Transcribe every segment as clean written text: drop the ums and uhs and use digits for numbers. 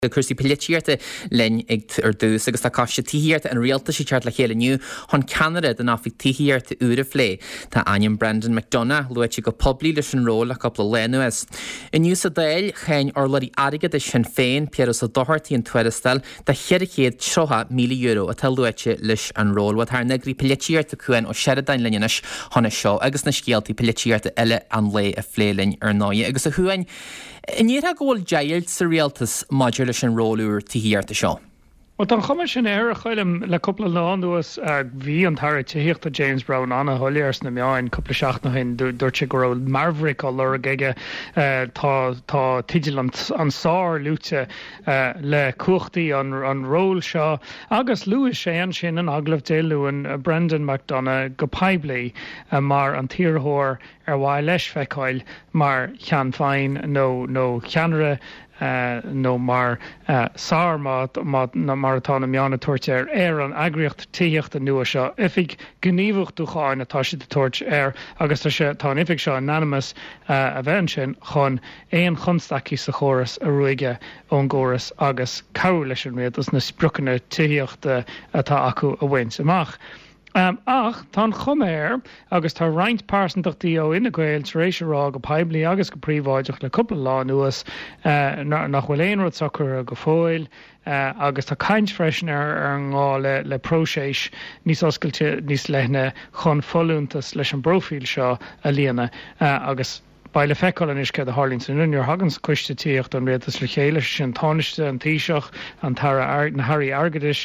Cursi pilitíirte lein ag dús agus tá caiiste tííirte an rialta sí teart le chéile nniu chun Canada den áfik tííirte ura phlé Tá aim Brendan McDonough luit go poblí leis an ról a coppla lenuas. Iniu sa déil chéin orlaí aige de sin féin Pierre sa dohartíí an Twittestal de chéad €3 million a tal luite leis an ról wat haar negri pilitíirte cuain ó Sheridan linneis honna seo agus na scialtaí pilitíirte eile an lé a phlélinn ar 9 agus a chuain. Níor a ggóil jailt sa rialtas maidir leis an róúr tííirta seo. Well, dan gaan we zijn chuilem le couple láúas bhí an tar tíocht a James Brown anna hoilears na meáin couple seach na hin dúirte go Maverick á lura giige tá tiidir an sár lúte le cuachtaí an ról seo agus luas sé an sin an aglah déilú an Brendan McDonough go peibli mar an tíorthóir ar bháil leis feicáil mar chean féin nó cheanra nó mar sár mar atá na meánna tuairt ar an agriocht tíocht an nua seo. Ifig gníomhacht dúcháin atá si de tuairt ar agus tá ifig seo anonymous a bhean sin chun éon chunstaí sa chóras a ruige ón ggóras agus cabh leis an réad na sprucanna tíochta atá acu a bhaint amach. Ach, tá chuméir agus tá roinnt pásantachtaí ó ina ghail rééis rá go peibli agus go príomháideach le cúpla lá nuas nach bhfuil éonrad soccer go fóil agus tá caint freisin ar ngá le próséis níos oscailte níos lethne chun folúntas leis an brofíl seo a líana agus Baile feicáil an isce a Harlín san Unior Haggans cuiste tíocht an réaltas le chéile sin táiste an tíiseach an na Harry Argadis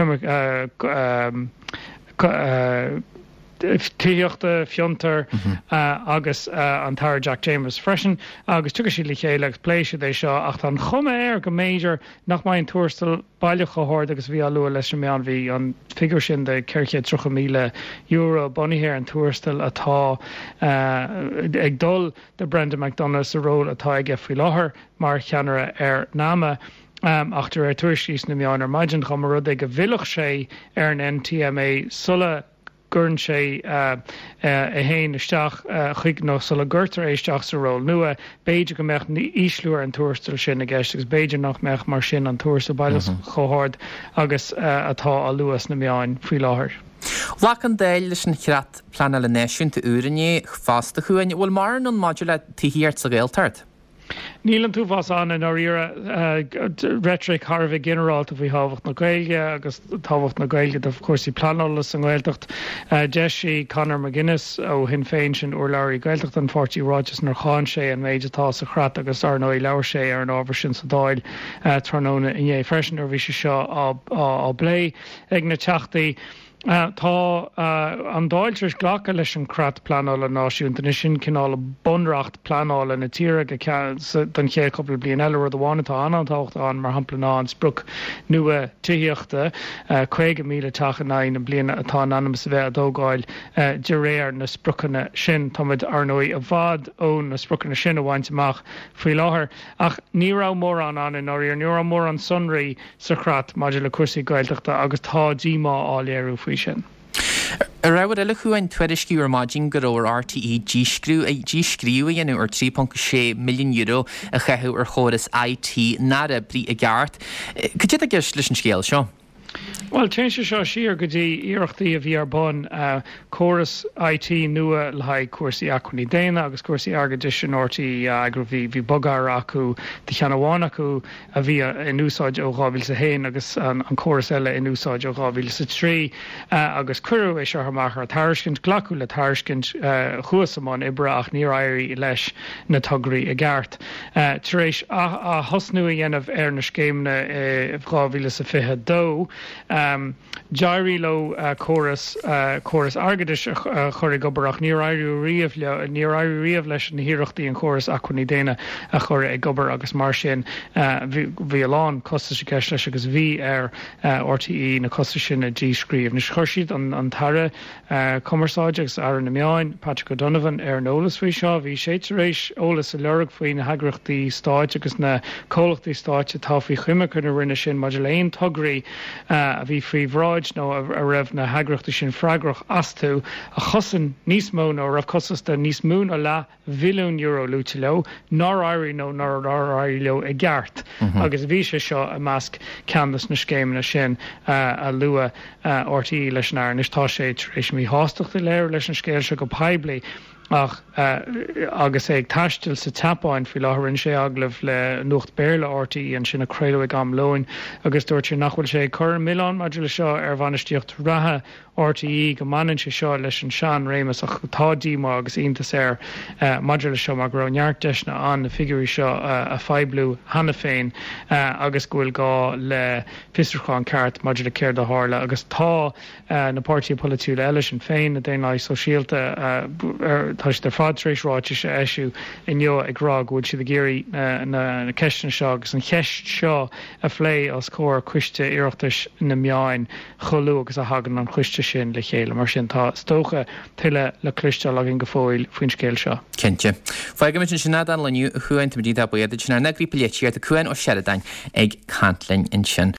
tíochta fiontar agus an tar Jack James freisin agus tuga sí le chéile agus pléise é seo ach an chuméir go méidir nach mai an tústal bailach go háir agus bhí alú leis meán bhí an figur sin de ceirché €3,000 bonnihéir an tústal atá ag dul de Brendan McDonough sa ról atá ige faoi láthair mar cheanara ar náma. Achtar ar tuairtís na meán ar maidin chum rud ag go bhilech sé ar an NTMA sulla gurn sé a héin isteach chuig nó sulla gurtar éisteach sa ról nua béidir go meach íslúir an túirstal sin a gceist agus béidir nach meach mar sin an túirstal bailas chohard agus atá a luas na meáin faoi láthair. Lach an déil leis an chreat plan le neisiúnta úrainní fásta chuain bhfuil mar an maidir le tííart sa ggéiltart. Níl an túfás an in áíire rhetoric Harvey general a bhí háhacht na gailge agus táhacht na gailge de cuasí planálas an ghiltecht Jesse Conor McGuinness ó hin féin sin ó leirí gailtecht an 40 Rogers nar cháin sé an méid atá sa chrat agus ar nó leir sé ar an ábhar sin sa dáil tróna in dhé freisin ar bhí sé seo á blé ag na teachtaí. Tá an dáiltris ghlacha leis an crat planála náisiúnta sin cinál bunracht planála na tíre don ché coppla blion eile rud bháinatá antácht an mar hampla an spruc nua tííochta 2,000 na bliana atá anonymous bheith a dógáil de réir na sprucanna sin táid arnóí a bhd ón na sprucanna sin a bhaint amach faoi láthair ach ní rá mór an in áíar ní rá mór an sunraí sa crat maidir le cuasaí gailteachta agus tá díá áléirú faoi sin. A rahad eile chuain tuairisciú ar maidin go raibh RTE díscrú a dhéanú ar €3.6 million a cheithú ar chóras IT nara brí a gceart. Could a gceist leis an scéal seo? Well, change seo siar go dtí iarachtaí a bhí ar bon chóras IT nua le haid cuasaí acuní déine agus cuasaí agadis an ortaí agra bhí bogar acu de cheanháin acu a bhí in úsáid ó gábhíl sa héin agus an chóras eile in úsáid ó gábhíl sa trí agus curú é seo amach ar thairiscint glacu le thairiscint chuasamán ibre ach ní éirí leis na tugraí a gceart. Taréis a thosnú a dhéanamh ar na scéimne gábhíle sa fithe dó. Jairí lo chóras argadis chuir gobarach ní éirí riamh leis na híireachtaí an chóras acuní déine a chuir ag gobar agus mar sin bhí aláin costa sé ceis leis agus bhí ar RTE na costa sin a díscríomh. Nus chuir siad an tara commerceáideachs ar na meáin Patrick O'Donovan ar an ólas faoi seo bhí sé éis ólas a leireg faoin na hagraachtaí stáit agus na cólachtaí stáit a tá faoi chuime chun rinne sin maidir léon tugraí a bhí bhí fríomhráid nó a raibh na hagraachta sin freigrach asú a chosan níos mó nó raibh cosasta níos mún a le €1 billiún lúte leo, ná airí nó ná airí leo i gceart. Agus bhí sé seo a measc ceannas na scéimena sin a lua ortaí leis an air, is tá sé éis mí hásteachta léir leis an scéil se go peibli. Ach agus ag taistil sa tapáin fi láthrann sé aglah le nucht béle ortaí an sinna creidú am loin agus dúirt sé nachhfuil sé chur Milán maidir le seo ar bhanistíocht rathe ortaí go manan sé seo leis an sean rémas ach tádíá agus iontas ar maidir le seo mar groneart deisna an na figurí seo a feibblú hena féin agus ghfuil gá le fistracháin ceart maidir le céir do hála agus tá na pártaí polúile eile sin féin a déana so síalta tá sé ar fád rééis ráite sé eisiú inneo ag rá bhfuil si a géirí na ceistan seo agus an cheist seo a phlé as cóir cuiste iireachtas na meáin cholú agus a hagan an chuiste sin le chéile mar sin tá stócha tuile le cluiste le gin go fóil faoin scéil seo. Cinnte. Fáige sin sinna an leniu chuin timdí a buiad sinna na grípa létíir a cuain ó Sheridan ag Cantlainn in sin.